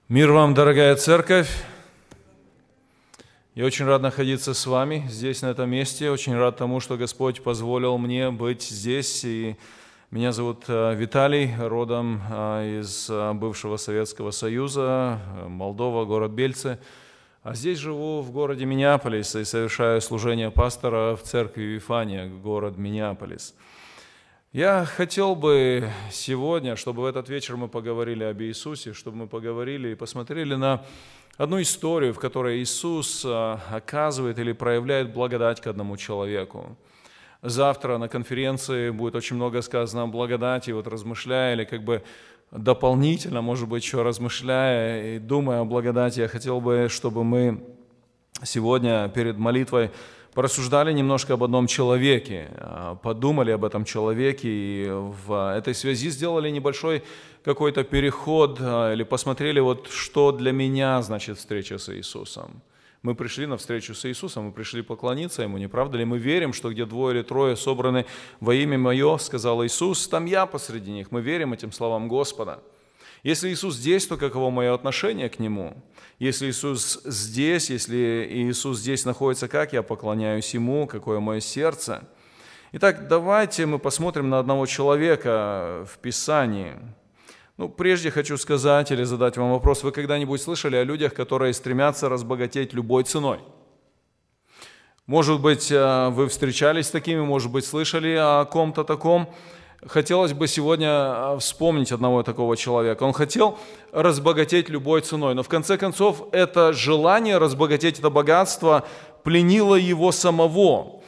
Мир вам, дорогая церковь! Я очень рад находиться с вами здесь, на этом месте. Очень рад тому, что Господь позволил мне быть здесь. И меня зовут Виталий, родом из бывшего Советского Союза, Молдова, город Бельцы. А здесь живу в городе Миннеаполис и совершаю служение пастора в церкви Вифания, город Миннеаполис. Я хотел бы сегодня, чтобы в этот вечер мы поговорили об Иисусе, чтобы мы поговорили и посмотрели на одну историю, в которой Иисус оказывает или проявляет благодать к одному человеку. Завтра на конференции будет очень много сказано о благодати, вот размышляя или как бы дополнительно, может быть, еще размышляя и думая о благодати, я хотел бы, чтобы мы сегодня перед молитвой порассуждали немножко об одном человеке, подумали об этом человеке и в этой связи сделали небольшой какой-то переход или посмотрели, вот что для меня значит встреча с Иисусом. Мы пришли на встречу с Иисусом, мы пришли поклониться Ему, не правда ли? Мы верим, что где двое или трое собраны во имя Мое, сказал Иисус, там я посреди них. Мы верим этим словам Господа. Если Иисус здесь, то каково мое отношение к Нему? Если Иисус здесь, если Иисус здесь находится, как я поклоняюсь Ему, какое мое сердце? Итак, давайте мы посмотрим на одного человека в Писании. Прежде хочу сказать или задать вам вопрос. Вы когда-нибудь слышали о людях, которые стремятся разбогатеть любой ценой? Может быть, вы встречались с такими, может быть, слышали о ком-то таком. Хотелось бы сегодня вспомнить одного такого человека. Он хотел разбогатеть любой ценой, но в конце концов это желание разбогатеть, это богатство пленило его самого.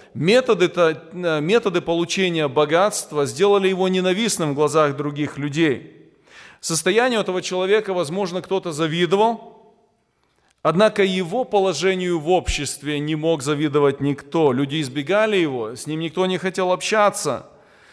Методы получения богатства сделали его ненавистным в глазах других людей. Состоянию этого человека, возможно, кто-то завидовал, однако его положению в обществе не мог завидовать никто. Люди избегали его, с ним никто не хотел общаться.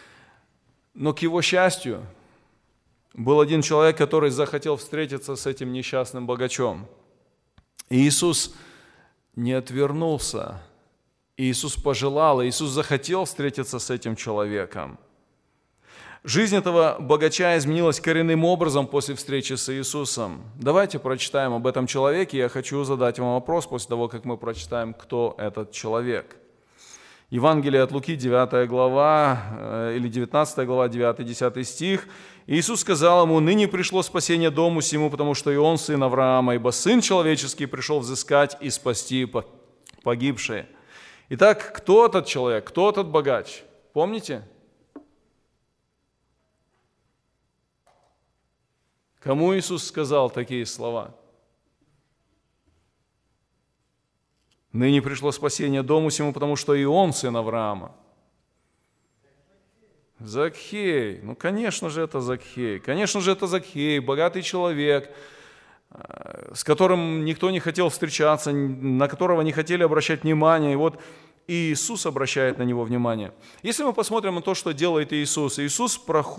Но к его счастью, был один человек, который захотел встретиться с этим несчастным богачом. И Иисус не отвернулся. Иисус пожелал, Иисус захотел встретиться с этим человеком. Жизнь этого богача изменилась коренным образом после встречи с Иисусом. Давайте прочитаем об этом человеке. Я хочу задать вам вопрос после того, как мы прочитаем, кто этот человек. Евангелие от Луки, 9 глава, или 19 глава, 9-10 стих. Иисус сказал ему: «Ныне пришло спасение дому сему, потому что и он сын Авраама, ибо Сын Человеческий пришел взыскать и спасти погибшие». Итак, кто этот человек, кто этот богач? Помните? Кому Иисус сказал такие слова? «Ныне пришло спасение дому сему, потому что и он сын Авраама». Закхей. Конечно же, это Закхей. Конечно же, это Закхей, богатый человек, с которым никто не хотел встречаться, на которого не хотели обращать внимание. И вот Иисус обращает на него внимание. Если мы посмотрим на то, что делает Иисус. Иисус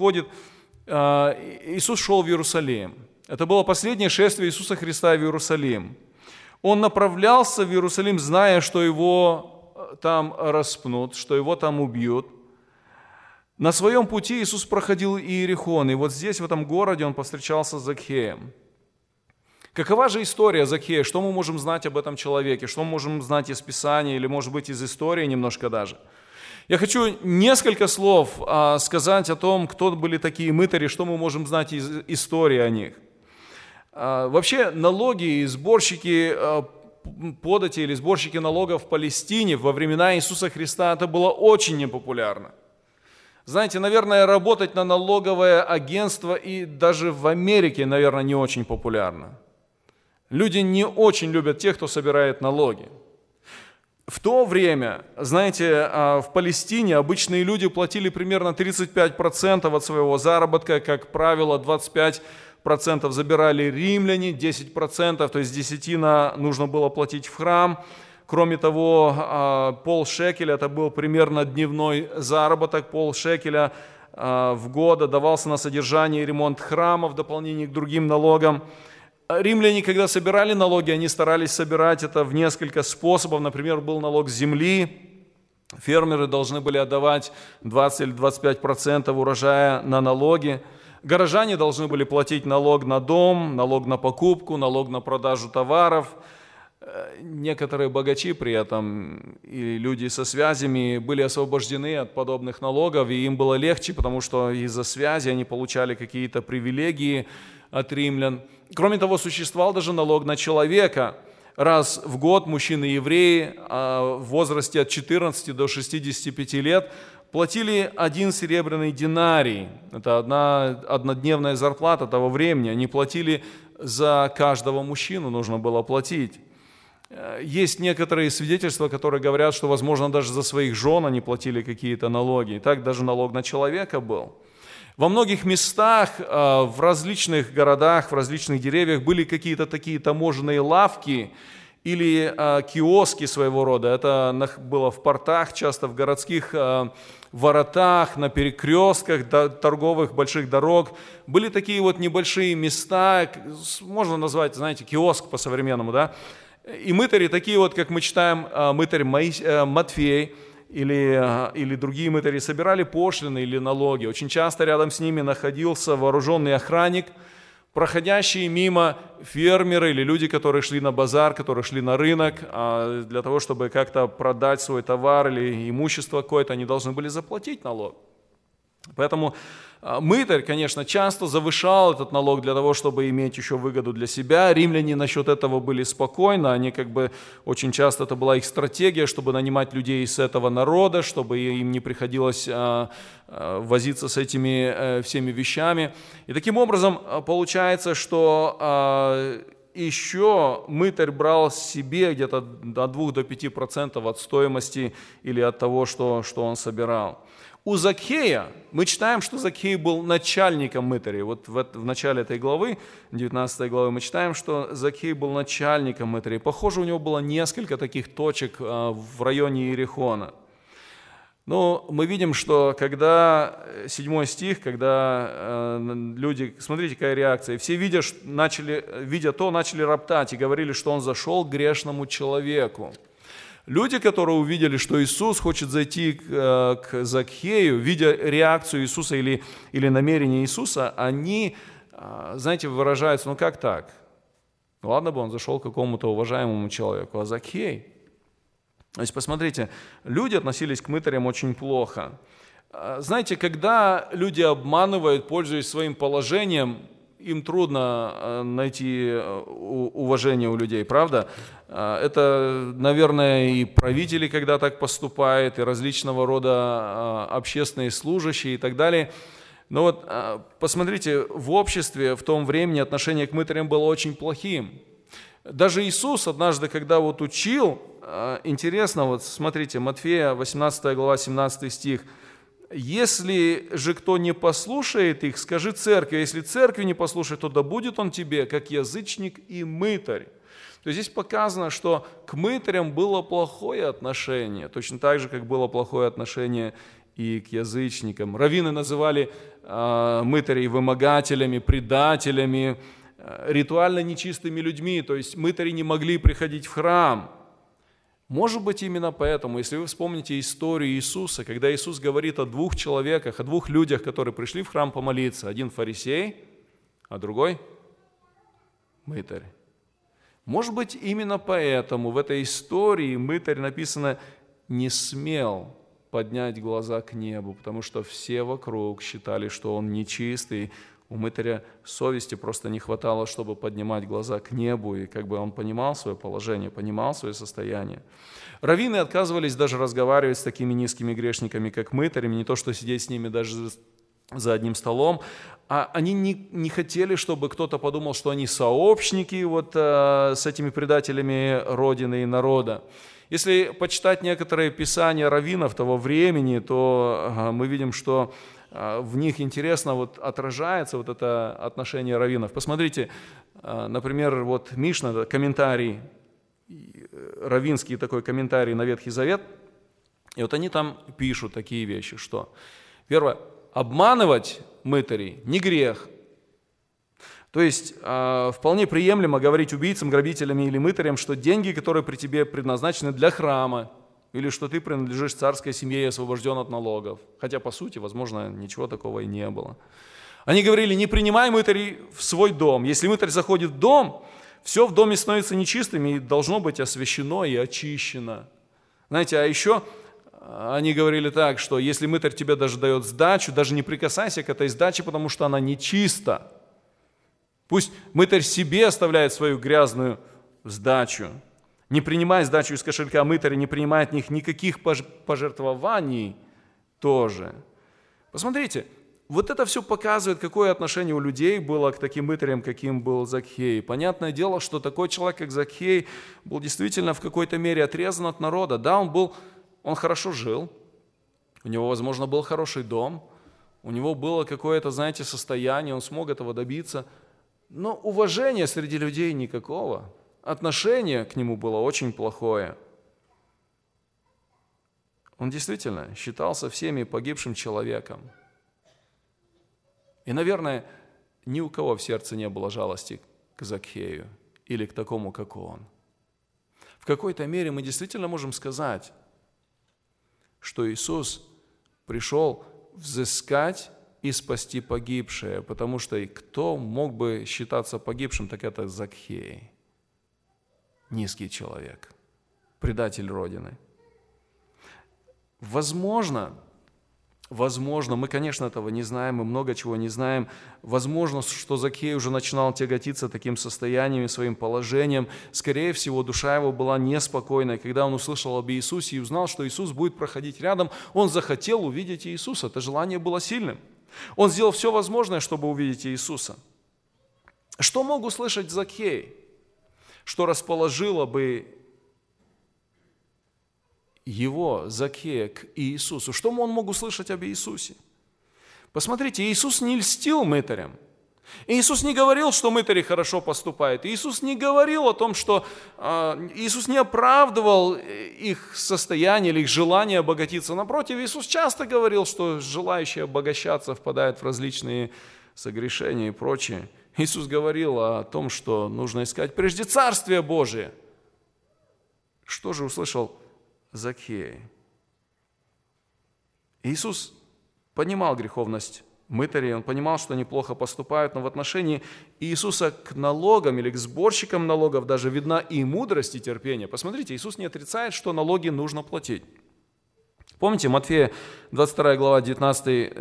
шел в Иерусалим. Это было последнее шествие Иисуса Христа в Иерусалим. Он направлялся в Иерусалим, зная, что его там распнут, что его там убьют. На своем пути Иисус проходил Иерихон, и вот здесь, в этом городе, он повстречался с Закхеем. Какова же история Закхея? Что мы можем знать об этом человеке? Что мы можем знать из Писания или, может быть, из истории немножко даже? Я хочу несколько слов сказать о том, кто были такие мытари, что мы можем знать из истории о них. Вообще налоги и сборщики подати или сборщики налогов в Палестине во времена Иисуса Христа это было очень непопулярно. Знаете, наверное, работать на налоговое агентство и даже в Америке, наверное, не очень популярно. Люди не очень любят тех, кто собирает налоги. В то время, знаете, в Палестине обычные люди платили примерно 35% от своего заработка, как правило, 25% забирали римляне, 10%, то есть десятина нужно было платить в храм. Кроме того, полшекеля, это был примерно дневной заработок, полшекеля в год давался на содержание и ремонт храма в дополнение к другим налогам. Римляне, когда собирали налоги, они старались собирать это в несколько способов. Например, был налог с земли. Фермеры должны были отдавать 20 или 25% урожая на налоги. Горожане должны были платить налог на дом, налог на покупку, налог на продажу товаров. Некоторые богачи при этом и люди со связями были освобождены от подобных налогов, и им было легче, потому что из-за связи они получали какие-то привилегии от римлян. Кроме того, существовал даже налог на человека. Раз в год мужчины-евреи в возрасте от 14 до 65 лет платили 1 серебряный динарий. Это однодневная зарплата того времени. Они платили за каждого мужчину, нужно было платить. Есть некоторые свидетельства, которые говорят, что, возможно, даже за своих жен они платили какие-то налоги. И так даже налог на человека был. Во многих местах, в различных городах, в различных деревьях были какие-то такие таможенные лавки или киоски своего рода. Это было в портах, часто в городских воротах, на перекрестках торговых больших дорог. Были такие вот небольшие места, можно назвать, знаете, киоск по-современному, да? И мытари, такие вот, как мы читаем, мытарь Матфей или другие мытари, собирали пошлины или налоги. Очень часто рядом с ними находился вооруженный охранник, проходящие мимо фермеры или люди, которые шли на базар, которые шли на рынок, для того, чтобы как-то продать свой товар или имущество какое-то, они должны были заплатить налог. Поэтому мытарь, конечно, часто завышал этот налог для того, чтобы иметь еще выгоду для себя. Римляне насчет этого были спокойны, они очень часто это была их стратегия, чтобы нанимать людей из этого народа, чтобы им не приходилось возиться с этими всеми вещами. И таким образом получается, что еще мытарь брал себе где-то от 2 до 5% от стоимости или от того, что он собирал. У Закхея, мы читаем, что Закхей был начальником мытарей. Вот в начале этой главы, 19 главы, мы читаем, что Закхей был начальником мытарей. Похоже, у него было несколько таких точек в районе Иерихона. Но мы видим, что когда, 7 стих, когда люди, смотрите, какая реакция, все видя то, начали роптать и говорили, что он зашел к грешному человеку. Люди, которые увидели, что Иисус хочет зайти к Закхею, видя реакцию Иисуса или намерение Иисуса, они, знаете, выражаются, как так? Ладно бы он зашел к какому-то уважаемому человеку, а Закхей? То есть, посмотрите, люди относились к мытарям очень плохо. Знаете, когда люди обманывают, пользуясь своим положением, им трудно найти уважение у людей, правда? Это, наверное, и правители, когда так поступают, и различного рода общественные служащие и так далее. Но вот посмотрите, в обществе в том времени отношение к мытарям было очень плохим. Даже Иисус однажды, когда вот учил, интересно, вот смотрите, Матфея, 18 глава, 17 стих, «Если же кто не послушает их, скажи церкви, а если церкви не послушает, то да будет он тебе, как язычник и мытарь». То есть здесь показано, что к мытарям было плохое отношение, точно так же, как было плохое отношение и к язычникам. Раввины называли мытарей вымогателями, предателями, ритуально нечистыми людьми, то есть мытари не могли приходить в храм. Может быть, именно поэтому, если вы вспомните историю Иисуса, когда Иисус говорит о 2 человеках, о 2 людях, которые пришли в храм помолиться, один фарисей, а другой мытарь. Может быть, именно поэтому в этой истории мытарь, написано, не смел поднять глаза к небу, потому что все вокруг считали, что он нечистый. У мытаря совести просто не хватало, чтобы поднимать глаза к небу, и он понимал свое положение, понимал свое состояние. Раввины отказывались даже разговаривать с такими низкими грешниками, как мытарями, не то что сидеть с ними даже за одним столом, а они не хотели, чтобы кто-то подумал, что они сообщники с этими предателями Родины и народа. Если почитать некоторые писания раввинов того времени, то мы видим, что в них интересно отражается это отношение раввинов. Посмотрите, например, Мишна, комментарий, раввинский такой комментарий на Ветхий Завет, и они там пишут такие вещи, что, первое, обманывать мытарей не грех. То есть вполне приемлемо говорить убийцам, грабителям или мытарям, что деньги, которые при тебе предназначены для храма, или что ты принадлежишь царской семье и освобожден от налогов. Хотя, по сути, возможно, ничего такого и не было. Они говорили, не принимай мытарей в свой дом. Если мытарь заходит в дом, все в доме становится нечистым и должно быть освящено и очищено. Знаете, а еще они говорили так, что если мытарь тебе даже дает сдачу, даже не прикасайся к этой сдаче, потому что она нечиста. Пусть мытарь себе оставляет свою грязную сдачу. Не принимай сдачу из кошелька мытаря, не принимай от них никаких пожертвований тоже. Посмотрите, вот это все показывает, какое отношение у людей было к таким мытарям, каким был Закхей. Понятное дело, что такой человек, как Закхей, был действительно в какой-то мере отрезан от народа. Да, он хорошо жил, у него, возможно, был хороший дом, у него было какое-то, знаете, состояние, он смог этого добиться, но уважения среди людей никакого. Отношение к нему было очень плохое. Он действительно считался всеми погибшим человеком. И, наверное, ни у кого в сердце не было жалости к Закхею или к такому, как он. В какой-то мере мы действительно можем сказать, что Иисус пришел взыскать и спасти погибшее, потому что и кто мог бы считаться погибшим, так это Закхей. Низкий человек, предатель Родины. Возможно, мы, конечно, этого не знаем, мы много чего не знаем. Возможно, что Закхей уже начинал тяготиться таким состоянием и своим положением. Скорее всего, душа его была неспокойной. Когда он услышал об Иисусе и узнал, что Иисус будет проходить рядом, он захотел увидеть Иисуса. Это желание было сильным. Он сделал все возможное, чтобы увидеть Иисуса. Что мог услышать Закхей? Что расположило бы его, Закхея, к Иисусу? Что он мог услышать об Иисусе? Посмотрите, Иисус не льстил мытарям. Иисус не говорил, что мытари хорошо поступают. Иисус не говорил о том, что Иисус не оправдывал их состояние или их желание обогатиться. Напротив, Иисус часто говорил, что желающие обогащаться впадают в различные согрешения и прочее. Иисус говорил о том, что нужно искать прежде Царствие Божие. Что же услышал Закхей? Иисус понимал греховность мытарей, он понимал, что они плохо поступают, но в отношении Иисуса к налогам или к сборщикам налогов даже видна и мудрость, и терпение. Посмотрите, Иисус не отрицает, что налоги нужно платить. Помните, Матфея 22 глава 19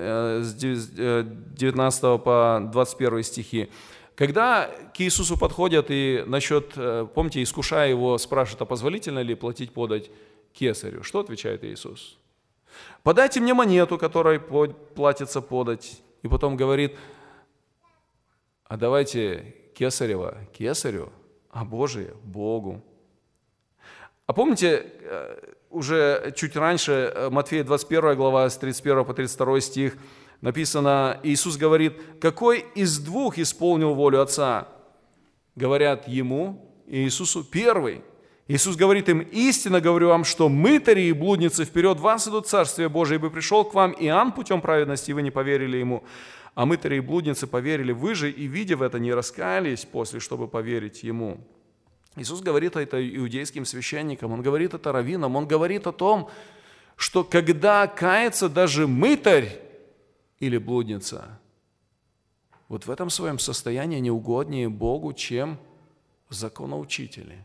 по 21 стихи. Когда к Иисусу подходят и помните, искушая его, спрашивают, а позволительно ли платить подать кесарю? Что отвечает Иисус? Подайте мне монету, которой платится подать. И потом говорит, а давайте кесарево кесарю, а Божие Богу. А помните, уже чуть раньше, Матфея 21 глава, с 31 по 32 стих, написано, Иисус говорит, какой из двух исполнил волю Отца? Говорят ему и Иисусу, первый. Иисус говорит им, истинно говорю вам, что мытари и блудницы вперед вас идут в Царствие Божие, ибо пришел к вам Иоанн путем праведности, и вы не поверили ему. А мытари и блудницы поверили, вы же, и видя в это, не раскаялись после, чтобы поверить ему. Иисус говорит это иудейским священникам, Он говорит это раввинам, Он говорит о том, что когда кается даже мытарь или блудница, вот в этом своем состоянии не угоднее Богу, чем законоучители.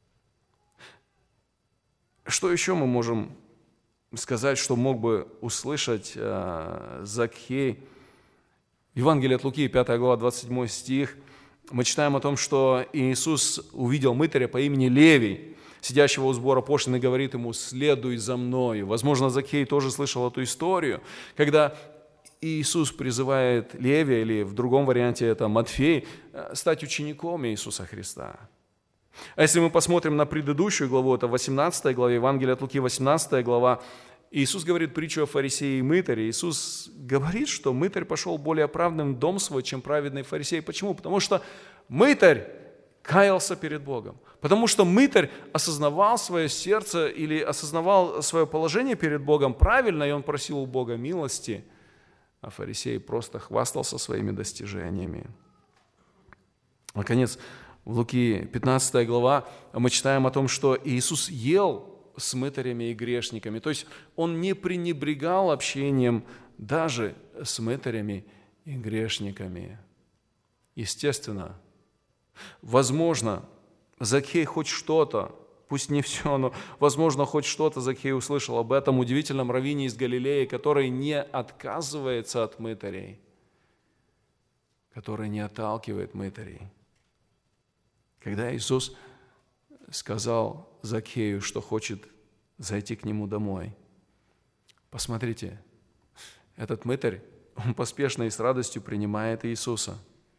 Что еще мы можем сказать, что мог бы услышать Закхей? В Евангелии от Луки, 5 глава, 27 стих, мы читаем о том, что Иисус увидел мытаря по имени Левий, сидящего у сбора пошлины, и говорит ему, следуй за мною. Возможно, Закхей тоже слышал эту историю, когда Иисус призывает Левия, или в другом варианте это Матфей, стать учеником Иисуса Христа. А если мы посмотрим на предыдущую главу, это 18 глава, Евангелие от Луки, 18 глава, Иисус говорит притчу о фарисее и мытаре. Иисус говорит, что мытарь пошел более оправданным в дом свой, чем праведный фарисей. Почему? Потому что мытарь каялся перед Богом. Потому что мытарь осознавал свое сердце или осознавал свое положение перед Богом правильно, и он просил у Бога милости, а фарисей просто хвастался своими достижениями. Наконец, в Луки 15 глава мы читаем о том, что Иисус ел с мытарями и грешниками. То есть Он не пренебрегал общением даже с мытарями и грешниками. Естественно, возможно, Закхей хоть что-то, пусть не все, но, возможно, хоть что-то Закхей услышал об этом удивительном раввине из Галилеи, который не отказывается от мытарей, который не отталкивает мытарей. Когда Иисус сказал Закхею, что хочет зайти к нему домой, посмотрите, этот мытарь, он поспешно и с радостью принимает Иисуса.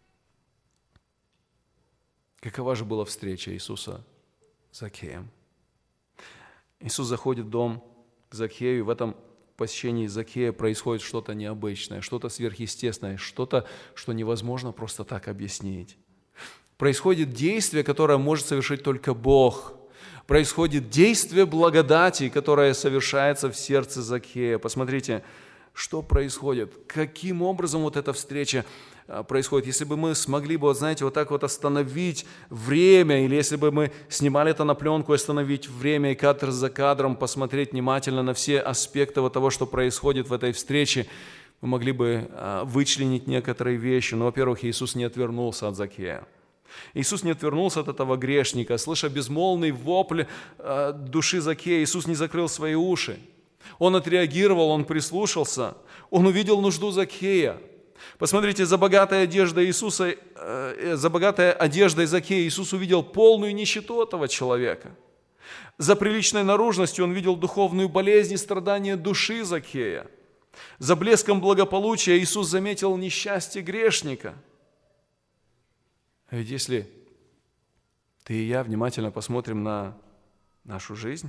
Какова же была встреча Иисуса с Закхеем? Иисус заходит в дом к Закхею, и в этом посещении Закхея происходит что-то необычное, что-то сверхъестественное, что-то, что невозможно просто так объяснить. Происходит действие, которое может совершить только Бог. Происходит действие благодати, которое совершается в сердце Закхея. Посмотрите, что происходит, каким образом вот эта встреча происходит. Если бы мы смогли бы, вот так вот остановить время, или если бы мы снимали это на пленку, остановить время и кадр за кадром, посмотреть внимательно на все аспекты вот того, что происходит в этой встрече, мы могли бы вычленить некоторые вещи. Но, во-первых, Иисус не отвернулся от Закхея. Иисус не отвернулся от этого грешника. Слыша безмолвный вопль души Закхея, Иисус не закрыл свои уши. Он отреагировал, он прислушался, он увидел нужду Закхея. Посмотрите, за богатой одеждой Закхея Иисус увидел полную нищету этого человека. За приличной наружностью он видел духовную болезнь и страдания души Закхея. За блеском благополучия Иисус заметил несчастье грешника. А ведь если ты и я внимательно посмотрим на нашу жизнь,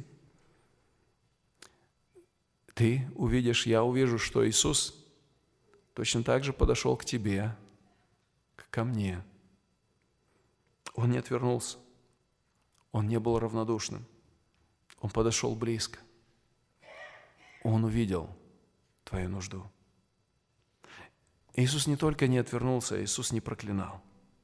ты увидишь, я увижу, что Иисус точно так же подошел к тебе, как ко мне. Он не отвернулся, Он не был равнодушным, Он подошел близко. Он увидел твою нужду. Иисус не только не отвернулся, Иисус не проклинал.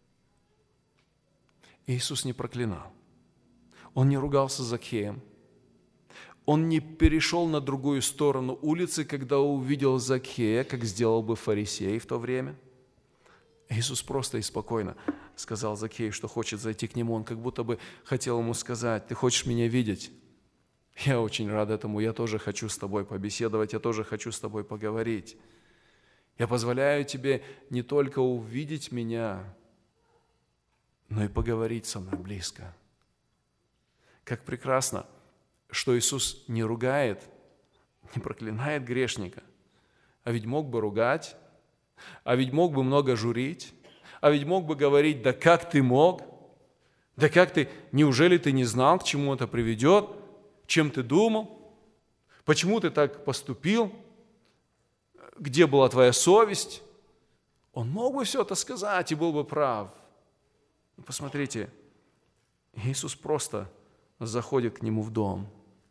Иисус не проклинал. Он не ругался с Закхеем. Он не перешел на другую сторону улицы, когда увидел Закхея, как сделал бы фарисей в то время. Иисус просто и спокойно сказал Закхею, что хочет зайти к нему. Он как будто бы хотел ему сказать: «Ты хочешь меня видеть? Я очень рад этому, я тоже хочу с тобой побеседовать, я тоже хочу с тобой поговорить. Я позволяю тебе не только увидеть меня, но и поговорить со мной близко». Как прекрасно, что Иисус не ругает, не проклинает грешника, а ведь мог бы ругать, а ведь мог бы много журить, а ведь мог бы говорить: «Да как ты мог? Да как ты? Неужели ты не знал, к чему это приведет? Чем ты думал? Почему ты так поступил? Где была твоя совесть?» Он мог бы все это сказать и был бы прав. Но посмотрите, Иисус просто заходит к нему в дом.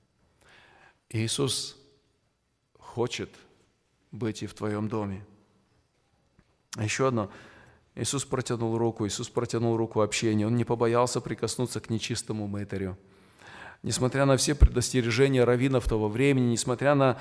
Иисус хочет быть и в твоем доме. А еще одно. Иисус протянул руку общения. Он не побоялся прикоснуться к нечистому мытарю. Несмотря на все предостережения раввинов того времени, несмотря на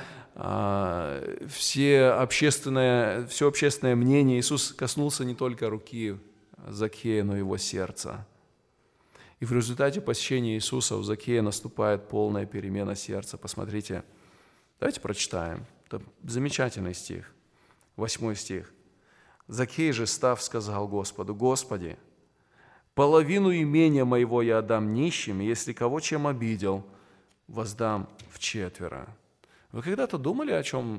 все общественное мнение, Иисус коснулся не только руки Закхея, но и его сердца. И в результате посещения Иисуса у Закхея наступает полная перемена сердца. Посмотрите, давайте прочитаем. Это замечательный стих, 8 стих. «Закхей же, став, сказал Господу: Господи, половину имения моего я отдам нищим, и если кого чем обидел, воздам вчетверо». Вы когда-то думали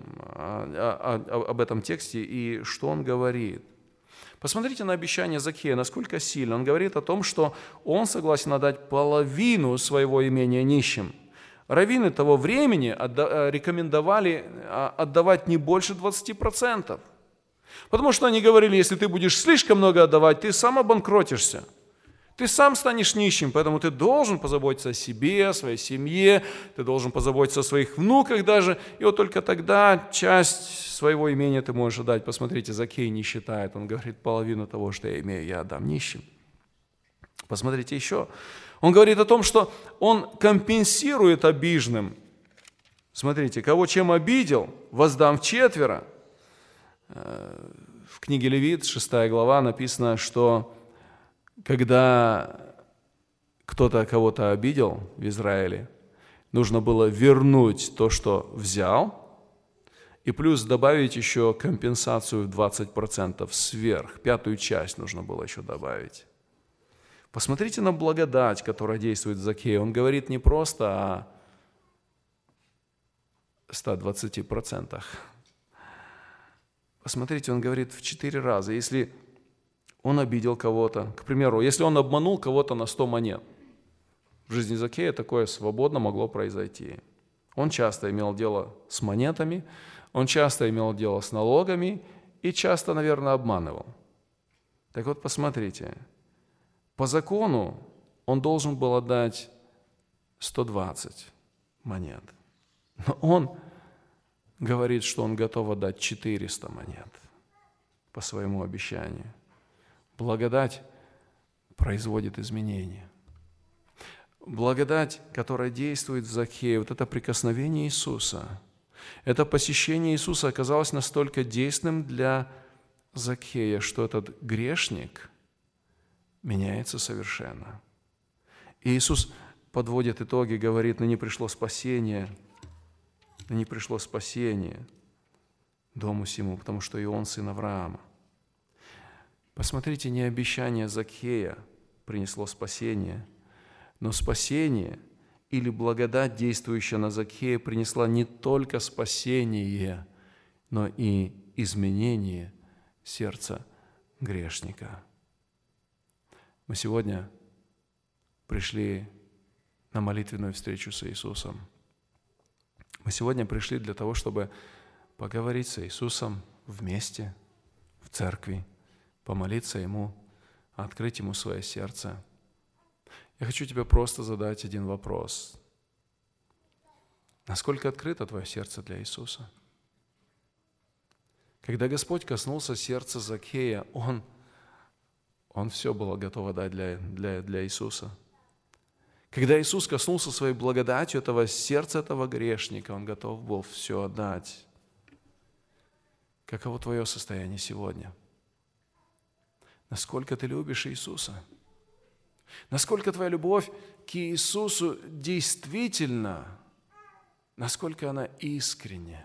об этом тексте и что он говорит? Посмотрите на обещание Закхея, насколько сильно. Он говорит о том, что он согласен отдать половину своего имения нищим. Раввины того времени рекомендовали отдавать не больше 20%. Потому что они говорили: если ты будешь слишком много отдавать, ты сам обанкротишься. Ты сам станешь нищим, поэтому ты должен позаботиться о себе, о своей семье, ты должен позаботиться о своих внуках даже, и вот только тогда часть своего имения ты можешь отдать. Посмотрите, Закхей не считает, он говорит: половину того, что я имею, я отдам нищим. Посмотрите еще, он говорит о том, что он компенсирует обиженным. Смотрите, кого чем обидел, воздам вчетверо. В книге Левит, 6 глава, написано, что когда кто-то кого-то обидел в Израиле, нужно было вернуть то, что взял, и плюс добавить еще компенсацию в 20% сверх. 5-ю часть нужно было еще добавить. Посмотрите на благодать, которая действует в Закхее. Он говорит не просто о 120%. Посмотрите, он говорит в 4 раза. Если он обидел кого-то, к примеру, если он обманул кого-то на 100 монет, в жизни Закхея такое свободно могло произойти. Он часто имел дело с монетами, он часто имел дело с налогами и часто, наверное, обманывал. Так вот, посмотрите, по закону он должен был отдать 120 монет, но он говорит, что он готов отдать 400 монет по своему обещанию. Благодать производит изменения. Благодать, которая действует в Закхее, вот это прикосновение Иисуса, это посещение Иисуса оказалось настолько действенным для Закхея, что этот грешник меняется совершенно. И Иисус подводит итоги, говорит, ныне пришло спасение дому сему, потому что и он сын Авраама. Посмотрите, не обещание Закхея принесло спасение, но спасение или благодать, действующая на Закхея, принесла не только спасение, но и изменение сердца грешника. Мы сегодня пришли на молитвенную встречу с Иисусом. Мы сегодня пришли для того, чтобы поговорить с Иисусом вместе, в церкви, помолиться Ему, открыть Ему свое сердце. Я хочу тебе просто задать один вопрос. Насколько открыто твое сердце для Иисуса? Когда Господь коснулся сердца Закхея, Он все было готово дать для Иисуса. Когда Иисус коснулся своей благодатью этого сердца, этого грешника, Он готов был все отдать. Каково твое состояние сегодня? Насколько ты любишь Иисуса? Насколько твоя любовь к Иисусу действительно, насколько она искренняя?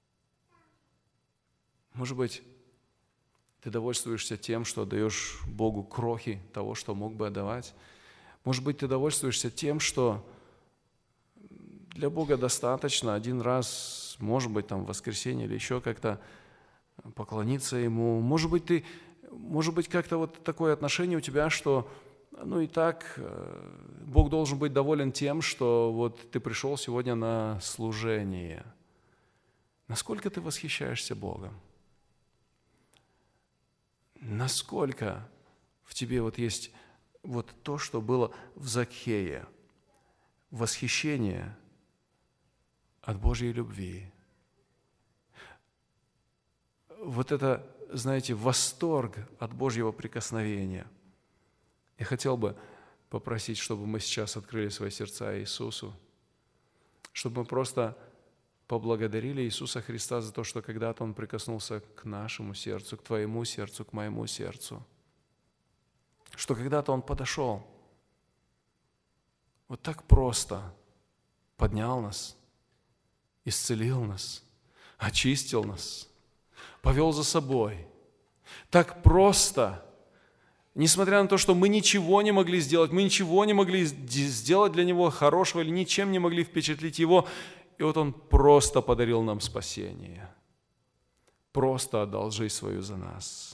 Может быть, ты довольствуешься тем, что отдаешь Богу крохи того, что мог бы отдавать? Может быть, ты довольствуешься тем, что для Бога достаточно один раз, может быть, там в воскресенье или еще как-то поклониться Ему. Может быть, как-то вот такое отношение у тебя, что и так Бог должен быть доволен тем, что вот ты пришел сегодня на служение. Насколько ты восхищаешься Богом? Насколько в тебе вот есть вот то, что было в Закхее, восхищение от Божьей любви. Вот это, знаете, восторг от Божьего прикосновения. Я хотел бы попросить, чтобы мы сейчас открыли свои сердца Иисусу, чтобы мы просто поблагодарили Иисуса Христа за то, что когда-то Он прикоснулся к нашему сердцу, к твоему сердцу, к моему сердцу, что когда-то Он подошел, вот так просто поднял нас, исцелил нас, очистил нас, повел за собой. Так просто, несмотря на то, что мы ничего не могли сделать, мы ничего не могли сделать для Него хорошего или ничем не могли впечатлить Его, и вот Он просто подарил нам спасение, просто отдал жизнь свою за нас.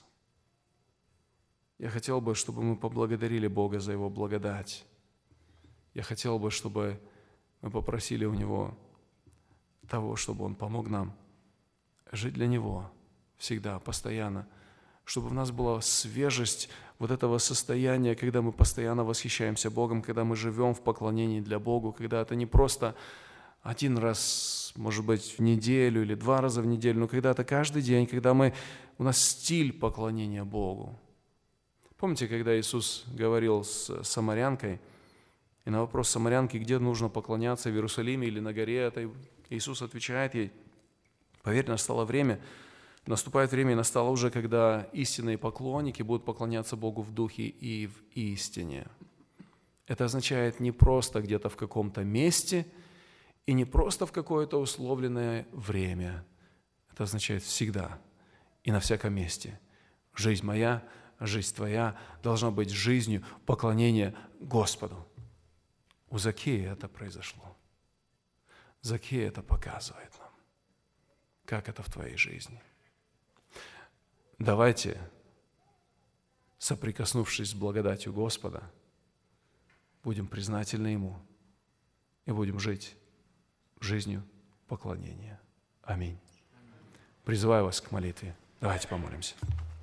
Я хотел бы, чтобы мы поблагодарили Бога за Его благодать. Я хотел бы, чтобы мы попросили у Него того, чтобы Он помог нам жить для Него всегда, постоянно, чтобы в нас была свежесть вот этого состояния, когда мы постоянно восхищаемся Богом, когда мы живем в поклонении для Богу, когда это не просто один раз, может быть, в неделю или 2 раза в неделю, но когда это каждый день, когда у нас стиль поклонения Богу. Помните, когда Иисус говорил с самарянкой, и на вопрос самарянки, где нужно поклоняться, в Иерусалиме или на горе этой, Иисус отвечает ей: поверь, настало время, Наступает время, и настало уже, когда истинные поклонники будут поклоняться Богу в духе и в истине. Это означает не просто где-то в каком-то месте и не просто в какое-то условленное время. Это означает всегда и на всяком месте. Жизнь моя, жизнь твоя должна быть жизнью поклонения Господу. У Закея это произошло. Закей это показывает нам. Как это в твоей жизни? Давайте, соприкоснувшись с благодатью Господа, будем признательны Ему и будем жить жизнью поклонения. Аминь. Призываю вас к молитве. Давайте помолимся.